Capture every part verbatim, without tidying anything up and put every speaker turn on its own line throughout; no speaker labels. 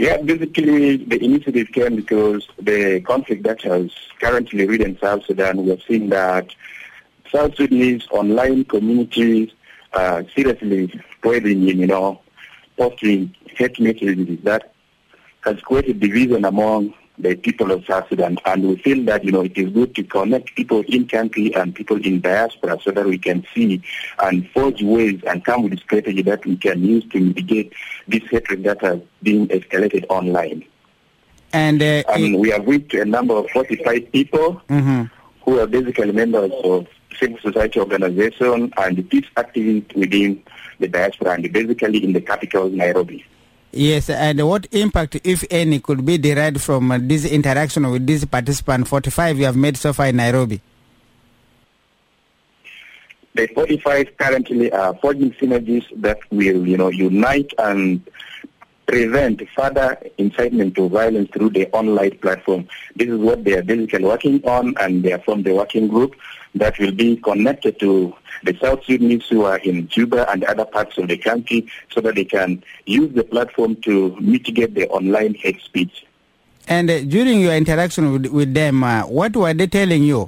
Yeah, basically the initiative came because the conflict that has currently ridden South Sudan, we have seen that South Sudanese online communities uh, seriously spreading in, you know, posting hate messages that has created division among the people of South Sudan. And we feel that, you know, it is good to connect people in country and people in diaspora so that we can see and forge ways and come with a strategy that we can use to mitigate this hatred that has been escalated online.
And, uh,
and we have reached a number of forty-five people
mm-hmm.
who are basically members of civil society organization and peace activists within the diaspora and basically in the capital, Nairobi.
Yes, and what impact, if any, could be derived from uh, this interaction with this participant forty-five you have made so far in Nairobi?
The forty-five currently are forging synergies that will, you know, unite and prevent further incitement to violence through the online platform. This is what they are basically working on, and they are from the working group that will be connected to the South Sudanese who are in Juba and other parts of the country so that they can use the platform to mitigate the online hate speech.
And uh, during your interaction with, with them, uh, what were they telling you?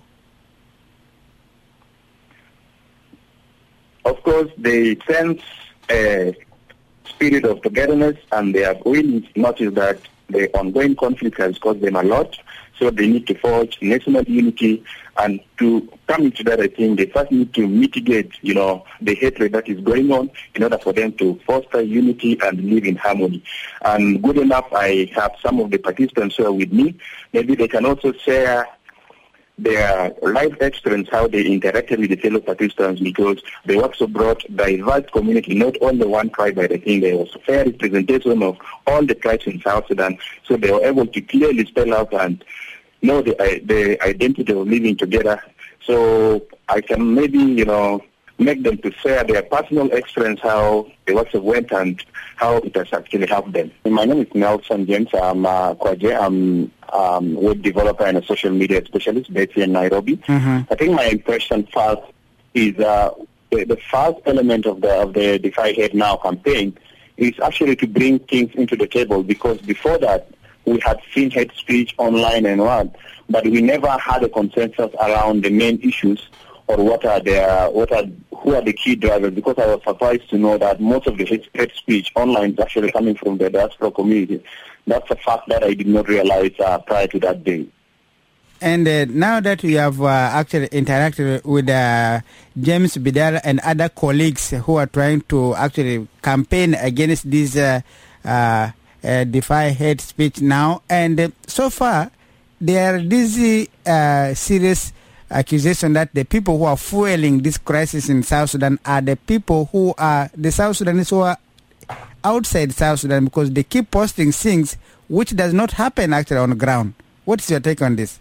Of course, they sense a spirit of togetherness, and they have really noticed that the ongoing conflict has caused them a lot, so they need to forge national unity. And to come into that, I think they first need to mitigate, you know, the hatred that is going on in order for them to foster unity and live in harmony. And good enough, I have some of the participants who are with me. Maybe they can also share their life experience, how they interacted with the fellow participants, because they also brought diverse community, not only one tribe, but I think there was a fair representation of all the tribes in South Sudan. So they were able to clearly spell out and know the, uh, the identity of living together. So I can maybe, you know, make them to share their personal experience, how the workshop went and how it has actually helped them. My name is Nelson James. I'm uh, Kwaje. I'm um, web developer and a social media specialist based in Nairobi.
Mm-hmm.
I think my impression first is uh, the, the first element of the of the Defy Hate Now campaign is actually to bring things into the table, because before that we had seen hate speech online and what, but we never had a consensus around the main issues or what are the what are who are the key drivers. Because I was surprised to know that most of the hate, hate speech online is actually coming from the diaspora community. That's a fact that I did not realize uh, prior to that day.
And uh, now that you have uh, actually interacted with uh, James Bidala and other colleagues who are trying to actually campaign against this uh, uh, uh, Defy Hate Speech Now, and uh, so far there are these uh, serious accusation that the people who are fueling this crisis in South Sudan are the people who are the South Sudanese who are outside South Sudan, because they keep posting things which does not happen actually on the ground. What is your take on this?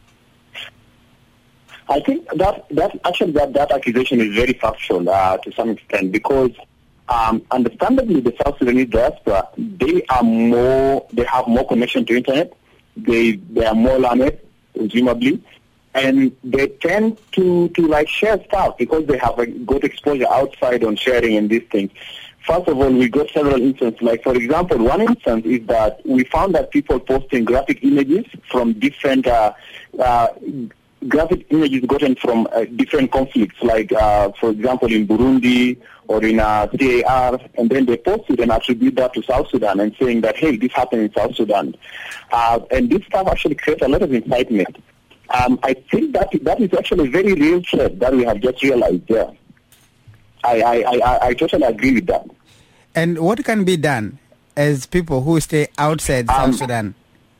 I think that, that actually that, that accusation is very factual uh, to some extent, because um, understandably the South Sudanese diaspora, they are more, they have more connection to internet, they they are more learned, presumably, and they tend to, to like share stuff because they have like, got exposure outside on sharing and these things. First of all, we got several instances. Like, for example, one instance is that we found that people posting graphic images from different, uh, uh, graphic images gotten from uh, different conflicts, like, uh, for example, in Burundi or in uh, C A R, and then they post it and attribute that to South Sudan and saying that, hey, this happened in South Sudan. Uh, and this stuff actually creates a lot of incitement. Um, I think that that is actually a very real threat that we have just realized there. Yeah. I, I, I, I totally agree with that.
And what can be done as people who stay outside um, South Sudan?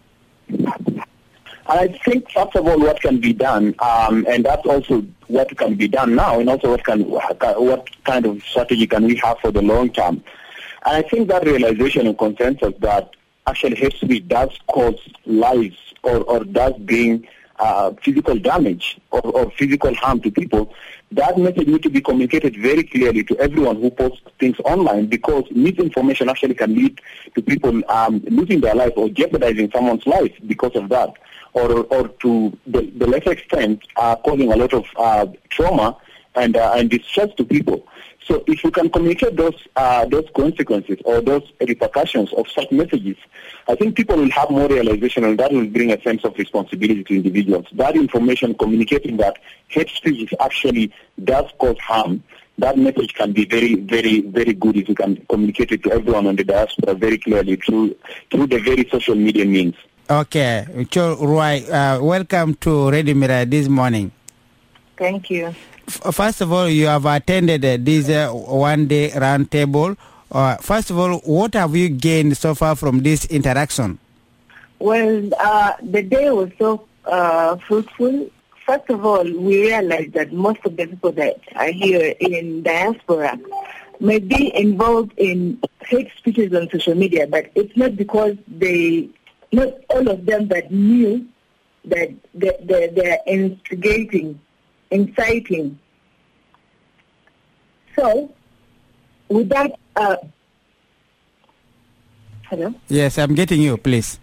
I think, first of all, what can be done, um, and that's also what can be done now, and also what can what kind of strategy can we have for the long term. And I think that realization and consensus that actually hate speech does cause lives or, or does bring uh, physical damage or, or physical harm to people, that message needs to be communicated very clearly to everyone who posts things online, because misinformation actually can lead to people um, losing their life or jeopardizing someone's life because of that, or or to the, the lesser extent uh, causing a lot of uh, trauma and uh, and distress to people. So if you can communicate those uh, those consequences or those repercussions of such messages, I think people will have more realization, and that will bring a sense of responsibility to individuals. That information communicating that hate speech is actually does cause harm, that message can be very, very, very good if you can communicate it to everyone on the diaspora very clearly through through the very social media means.
Okay. Cho Roy, uh, welcome to Radio Mirror this morning.
Thank you.
First of all, you have attended uh, this uh, one-day roundtable. Uh, first of all, what have you gained so far from this interaction?
Well, uh, the day was so uh, fruitful. First of all, we realized that most of the people that are here in diaspora may be involved in hate speeches on social media, but it's not because they, not all of them that knew that they, they, they're instigating inciting. So, with that, uh, hello?
Yes, I'm getting you, please.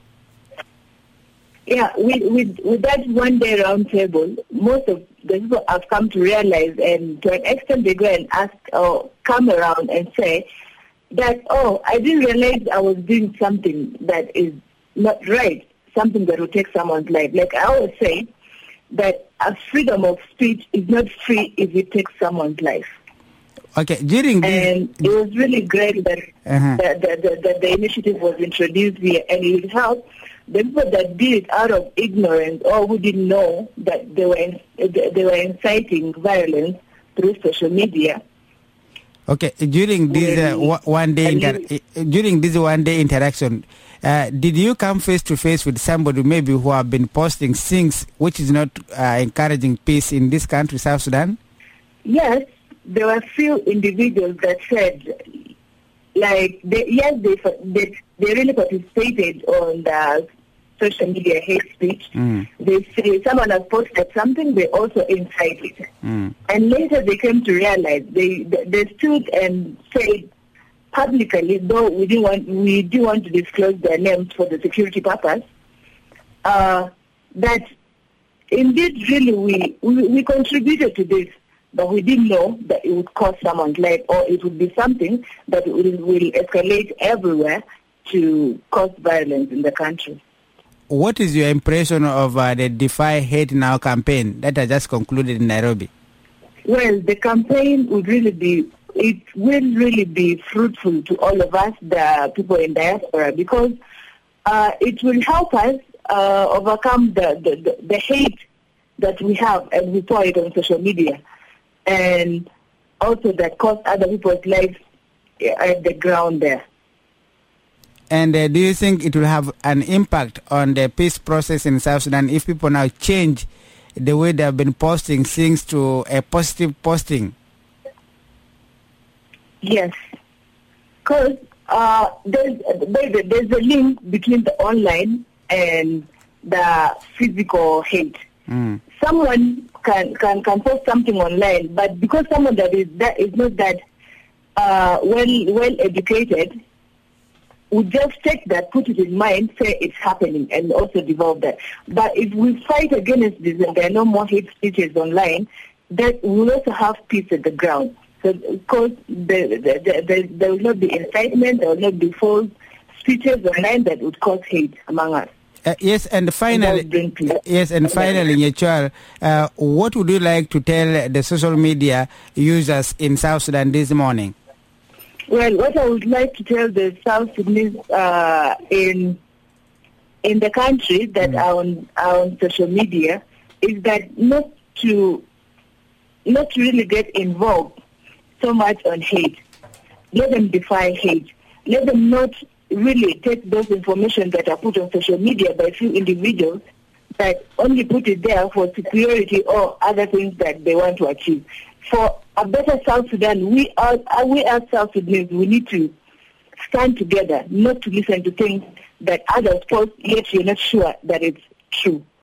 Yeah, with, with, with that one-day roundtable, most of the people have come to realize, and to an extent they go and ask or come around and say that, oh, I didn't realize I was doing something that is not right, something that will take someone's life. Like I always say, that a freedom of speech is not free if it takes someone's life.
Okay, during this...
And it was really great that,
uh-huh.
that, that, that, that the initiative was introduced here, and it would help the people that did it out of ignorance or who didn't know that they were in, they were inciting violence through social media.
Okay, during this uh, one day inter- during this one day interaction, uh, did you come face to face with somebody maybe who have been posting things which is not uh, encouraging peace in this country, South Sudan?
Yes, there were few individuals that said, like, they, yes, they, they they really participated on the social media hate speech. Mm. They say someone has posted something, they also incited. Mm. And later they came to realize, they they stood and said publicly, though we didn't want, we do want to disclose their names for the security purpose, uh, that indeed really we, we, we contributed to this, but we didn't know that it would cost someone's life, or it would be something that will, will escalate everywhere to cause violence in the country.
What is your impression of uh, the Defy Hate Now campaign that has just concluded in Nairobi?
Well, the campaign would really be, it will really be fruitful to all of us, the people in diaspora, because uh, it will help us uh, overcome the, the, the, the hate that we have and we pour it on social media, and also that cost other people's lives at the ground there.
And uh, do you think it will have an impact on the peace process in South Sudan if people now change the way they have been posting things to a positive posting?
Yes, because uh, there's, there's a link between the online and the physical hate. Mm. Someone can, can, can post something online, but because someone that is that is not that uh, well well educated, we just take that, put it in mind, say it's happening, and also develop that. But if we fight against this and there are no more hate speeches online, that we will also have peace at the ground. So, of course, the, the, the, the, there will not be incitement, there will not be false speeches online that would cause hate among us.
Uh, yes, and finally, and yes, and finally, Nyechwal, uh, what would you like to tell the social media users in South Sudan this morning?
Well, what I would like to tell the South Sudanese uh, in in the country that mm. are, on, are on social media is that not to not to really get involved so much on hate. Let them defy hate. Let them not really take those information that are put on social media by few individuals that only put it there for security or other things that they want to achieve. For a better South Sudan, we are we as South Sudanese, we need to stand together, not to listen to things that others post, yet you're not sure that it's true.